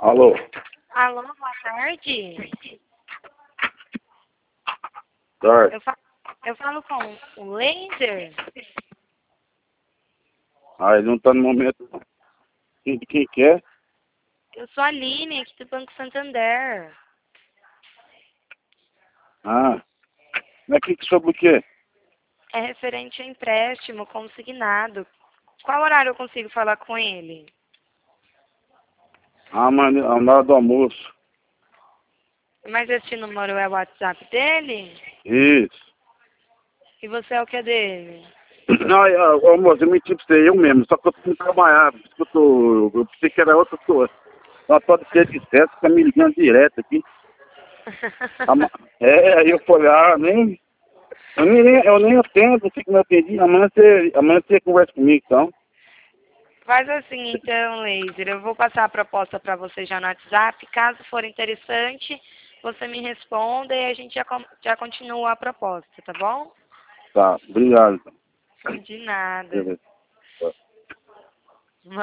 Alô? Alô, boa tarde. Tarde. Eu falo com o Laser. Ah, ele não tá no momento, não. Quem que é? Eu sou a Aline, aqui do Banco Santander. Ah, mas sobre o quê? É referente a empréstimo consignado. Qual horário eu consigo falar com ele? Ah, mas na hora do almoço. Mas esse número é o WhatsApp dele? Isso. E você é o que dele? Não, almoço, eu menti pra você, eu mesmo, só que eu tô indo trabalhar, por isso que eu pensei que era outra pessoa. Ela pode ser de certo, fica me ligando direto aqui. Aí eu falei, eu nem atendo, fico me atendi, amanhã você conversa comigo, então. Faz assim então, Laser. Eu vou passar a proposta para você já no WhatsApp. Caso for interessante, você me responda e a gente já continua a proposta, tá bom? Tá, obrigado. De nada. Beleza.